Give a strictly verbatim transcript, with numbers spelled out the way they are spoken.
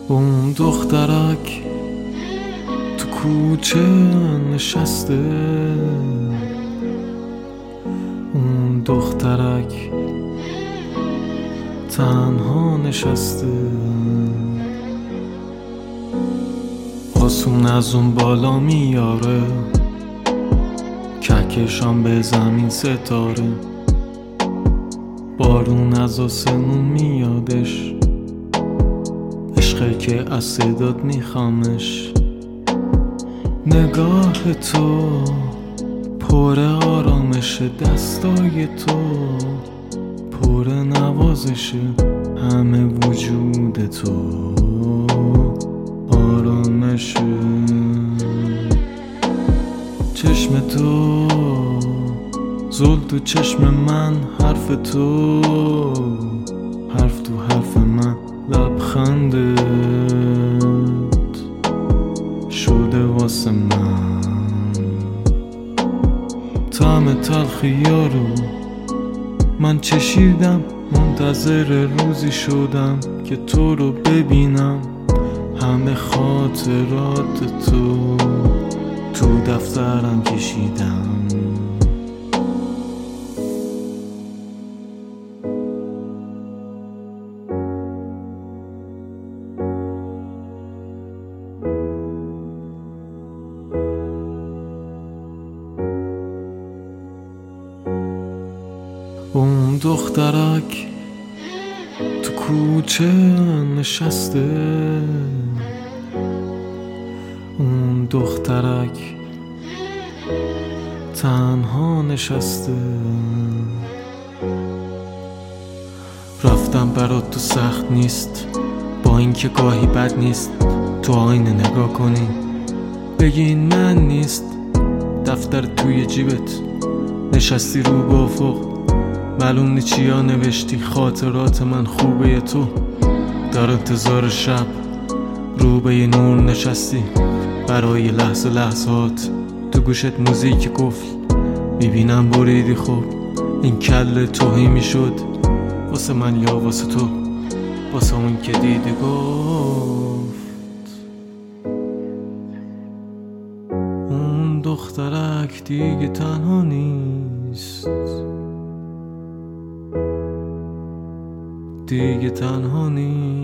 اون دخترک تو کوچه نشسته، اون دخترک تنها نشسته، آسون از اون بالا میاره، کهکشان به زمین ستاره، بارون از آسمون میادش، عشقه که از صدات میخوامش. نگاه تو پر آرامشه، دستای تو پر نوازشه، همه وجود تو آرامشه. چشم تو زل تو چشم من، حرف تو حرف تو حرف من، لبخندت شده واسه من طعم تلخیا رو من چشیدم، منتظر روزی شدم که تو رو ببینم، همه خاطرات تو تو دفترم کشیدم. اون دخترک تو کوچه نشسته، اون دخترک تنها نشسته. رفتم برات تو سخت نیست، با اینکه گاهی بد نیست تو آینه نگاه کنی بگین من نیست. دفتر توی جیبت نشستی رو به افق، معلوم نی چیا نوشتی، خاطرات من خوبه تو. در انتظار شب رو به یه نور نشستی، برای لحظه لحظات تو گوشت موزیک گفت میبینم بریدی. خب این کل توهی میشد واسه من یا واسه تو، واسه اون که دیدی گفت. اون دخترک دیگه تنها نیست، دیگه تنها نیست.